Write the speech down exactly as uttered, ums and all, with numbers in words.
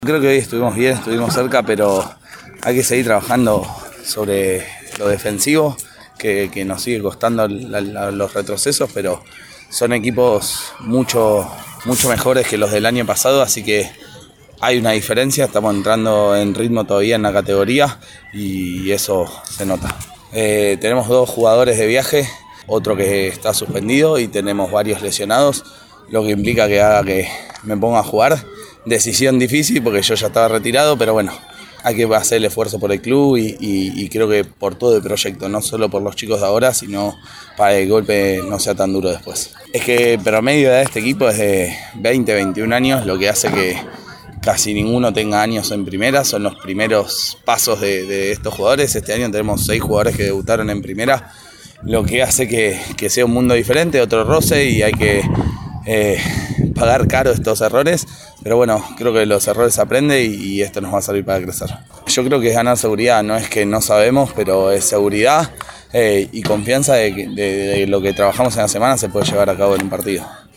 Creo que hoy estuvimos bien, estuvimos cerca, pero hay que seguir trabajando sobre lo defensivo, que, que nos sigue costando la, la, los retrocesos, pero son equipos mucho, mucho mejores que los del año pasado, así que hay una diferencia, estamos entrando en ritmo todavía en la categoría y eso se nota. Eh, tenemos dos jugadores de viaje, otro que está suspendido y tenemos varios lesionados, lo que implica que haga que me ponga a jugar. Decisión difícil porque yo ya estaba retirado, pero bueno, hay que hacer el esfuerzo por el club y, y, y creo que por todo el proyecto, no solo por los chicos de ahora, sino para que el golpe no sea tan duro después. Es que el promedio de este equipo es de veinte, veintiún años, lo que hace que casi ninguno tenga años en primera, son los primeros pasos de, de estos jugadores. Este año tenemos seis jugadores que debutaron en primera, lo que hace que, que sea un mundo diferente, otro roce y hay que eh, pagar caro estos errores, pero bueno, creo que los errores se aprenden y, y esto nos va a servir para crecer. Yo creo que es ganar seguridad, no es que no sabemos, pero es seguridad eh, y confianza de que de, de lo que trabajamos en la semana se puede llevar a cabo en un partido.